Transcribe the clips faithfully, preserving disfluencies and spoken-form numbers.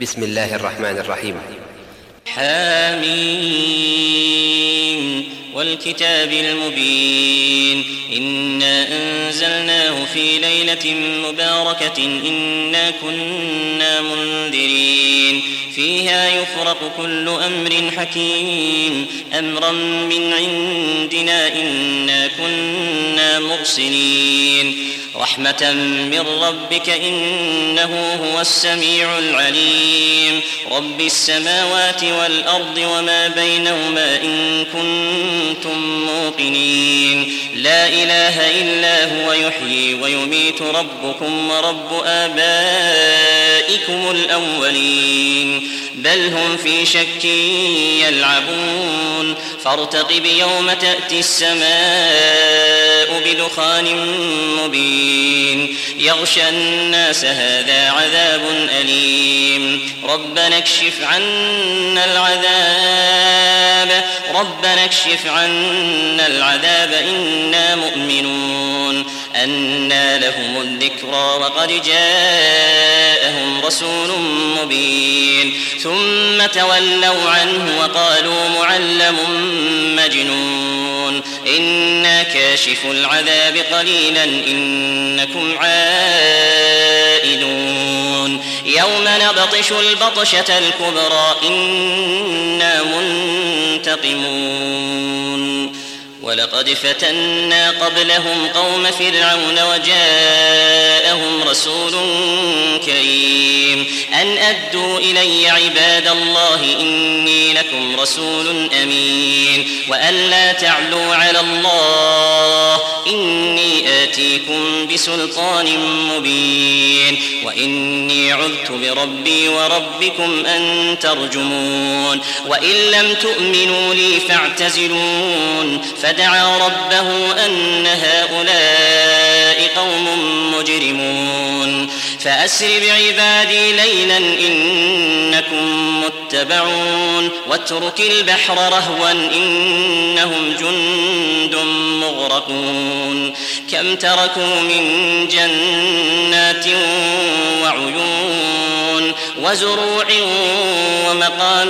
بسم الله الرحمن الرحيم. حاميم والكتاب المبين إنا أنزلناه في ليلة مباركة إنا كنا منذرين فيها يفرق كل أمر حكيم أمرا من عندنا إنا كنا مرسلين رحمة من ربك إنه هو السميع العليم رب السماوات والأرض وما بينهما إن كنتم موقنين لا إله إلا هو يحيي ويميت ربكم ورب آبائكم الأولين بل هم في شك يلعبون فارتقب يوم تأتي السماء بدخان مبين يغشى الناس هذا عذاب أليم ربنا اكشف عنا العذاب ربنا اكشف عنا العذاب إنا مؤمنون أنى لهم الذكرى وقد جاءهم رسول مبين ثم تولوا عنه وقالوا معلم مجنون إنا كاشف العذاب قليلا إنكم عائدون يوم نبطش البطشة الكبرى إنا منتقمون ولقد فتنا قبلهم قوم فرعون وجاءهم رسول كريم أن أدوا إلي عباد الله إني لكم رسول أمين وأن لا تعلوا على الله إني آتيكم بسلطان مبين وإني عذت بربي وربكم أن ترجمون وإن لم تؤمنوا لي فاعتزلون فدعا ربه أن هؤلاء قوم مجرمون فأسر بعبادي ليلا إنكم متبعون واترك البحر رهوا إنهم جند مغرقون كم تركوا من جنات وعيون وزروع ومقام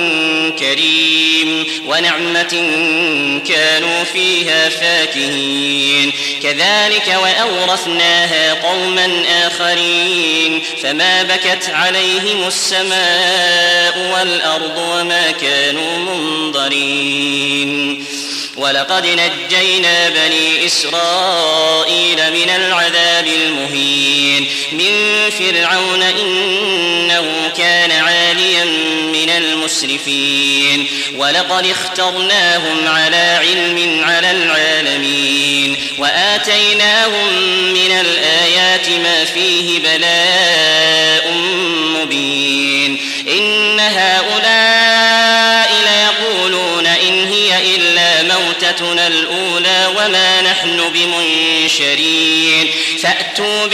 كريم ونعمة كانوا فيها فاكهين كذلك وأورثناها قوما آخرين فما بكت عليهم السماء والأرض وما كانوا منظرين ولقد نجينا بني إسرائيل من العذاب المهين من فرعون إنه كان عاليا من المسرفين ولقد اخترناهم على علم على العالمين وآتيناهم من الآيات ما فيه بلاء مبين إن هؤلاء ليقولون إن هي إلا موتتنا الأولى وما نحن بمنشرين فأتوا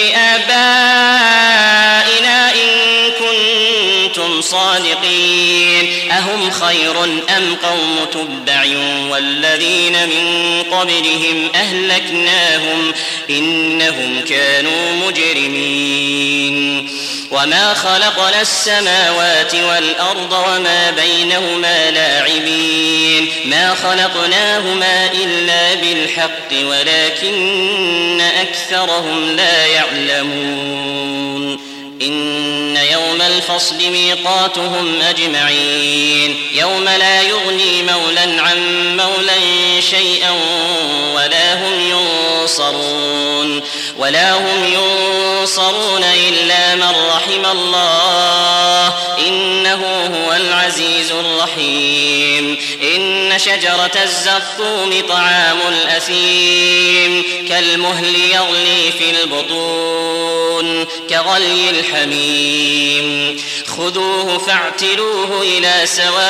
بآبائنا إن كنتم صادقين أهم خير أم قوم تبع والذين من قبلهم أهلكناهم إنهم كانوا مجرمين وما خلقنا السماوات والأرض وما بينهما لاعبين ما خلقناهما إلا بالحق ولكن أكثرهم لا يعلمون إن يوم الفصل ميقاتهم أجمعين يوم لا يغني مولا عن مولا شيئا ولا هم ينصرون ولا هم ينصرون إلا من رحم الله إنه هو العزيز الرحيم إن شجرة الزقوم طعام الأثيم كالمهل يغلي في البطون كغلي الحميم خذوه فاعتلوه إلى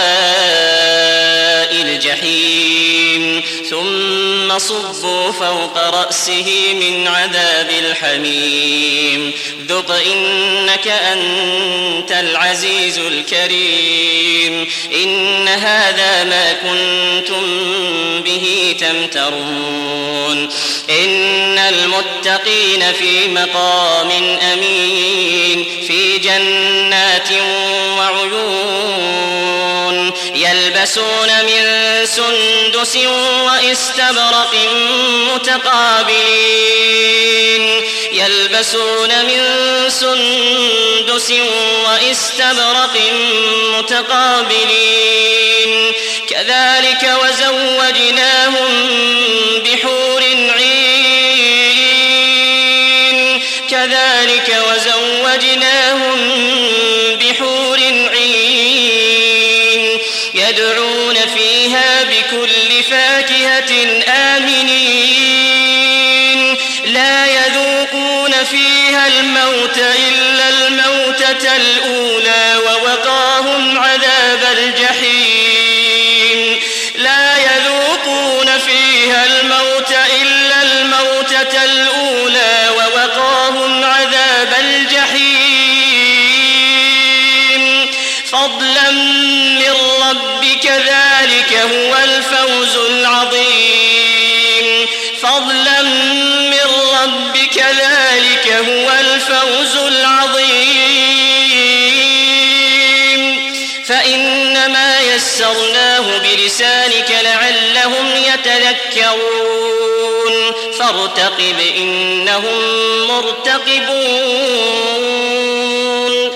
سواء الجحيم ثم صبوا فوق رأسه من عذاب الحميم ذق إنك أنت العزيز الكريم إن هذا ما كنتم به تمترون إن المتقين في مقام أمين في جنات عيون يلبسون من سندس وإستبرق متقابلين يلبسون من سندس وإستبرق متقابلين كذلك وزوجناهم بحور عين كذلك وزوجناهم بحور عين يدعون فيها بكل فاكهة آمنين لا يذوقون فيها الموت إلا الموتة الأولى ووقاهم عذاب الجحيم لا يذوقون فيها الموت إلا الموتة الأولى ووقاهم عذاب الجحيم فضلا من ربك ذلك هو الفوز العظيم فضلا من ربك ذلك هو الفوز العظيم فإنما يسرناه بلسانك لعلهم يتذكرون فارتقب إنهم مرتقبون